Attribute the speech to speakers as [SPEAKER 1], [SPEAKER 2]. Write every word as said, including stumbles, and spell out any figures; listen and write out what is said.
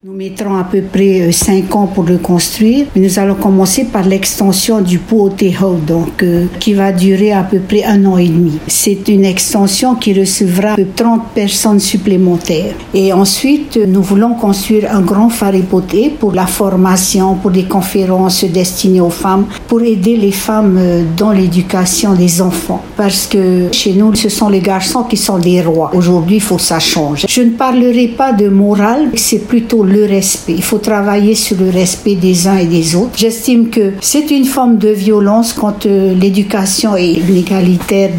[SPEAKER 1] Nous mettrons à peu près cinq ans pour le construire, mais nous allons commencer par l'extension du Pu'otehau, donc euh, qui va durer à peu près un an et demi. C'est une extension qui recevra trente personnes supplémentaires. Et ensuite, nous voulons construire un grand Wharepote pour la formation, pour des conférences destinées aux femmes, pour aider les femmes dans l'éducation des enfants. Parce que chez nous, ce sont les garçons qui sont des rois. Aujourd'hui, il faut que ça change. Je ne parlerai pas de morale, c'est plutôt le respect. Il faut travailler sur le respect des uns et des autres. J'estime que c'est une forme de violence quand euh, l'éducation est inégalitaire